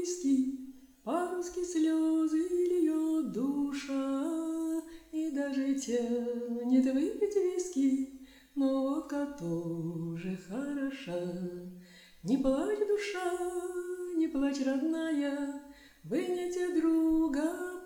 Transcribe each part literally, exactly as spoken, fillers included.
виски, по-русски слезы льет душа, и даже тянет выпить виски, но водка тоже хороша. Не плачь, душа, не плачь, родная, вы не те друга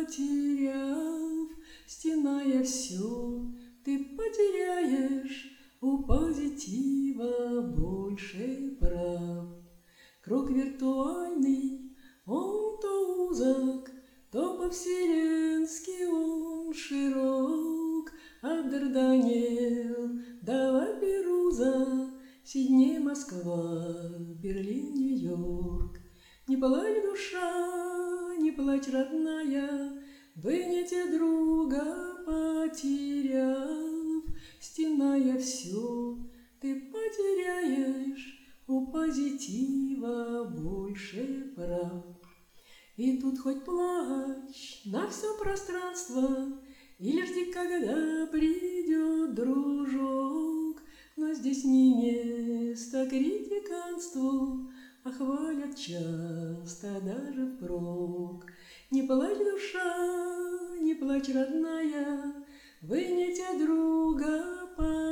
потеряв, стеная все, ты потеряешь, у позитива больше прав. Круг виртуальный, он то узок, то по-вселенски он широк. От Дарданелл до Лаперуза, Сидней, Москва, Берлин, Нью-Йорк. Не плачь, душа, не плачь, родная, вы не те друга потеряв, стеная все, ты потеряешь, у позитива больше прав. И тут хоть плачь на все пространство, или жди, когда придет дружок, но здесь не место критиканству, а хвалят часто даже впрок. Не плачь, душа, не плачь, родная, вы не те друга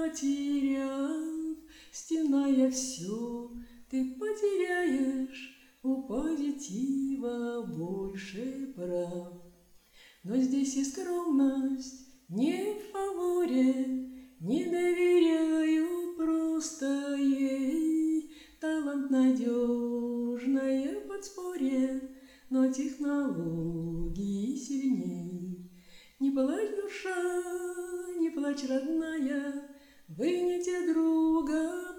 потеряв, стеная все, ты потеряешь, у позитива больше прав. Но здесь и скромность не в фаворе, не доверяют просто ей. Талант надежное подспорье, но технологии сильней. Не плачь, душа, не плачь, родная, вы не те друга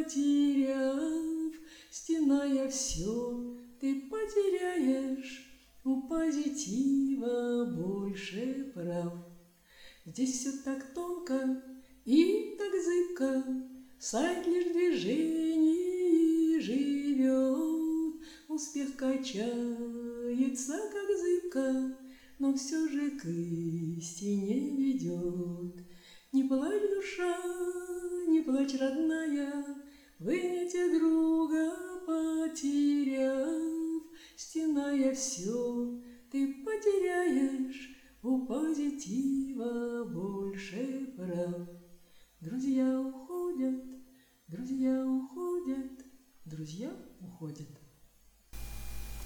потеряв, стеная все, ты потеряешь, у позитива больше прав. Здесь все так тонко и так зыбко, сайт лишь в движении живет. Успех качается, как зыбка, но все же к истине ведет. Не плачь, душа, не плачь, родная, вы не те друга потеряв, стеная все, ты потеряешь, у позитива больше прав. Друзья уходят, друзья уходят, друзья уходят.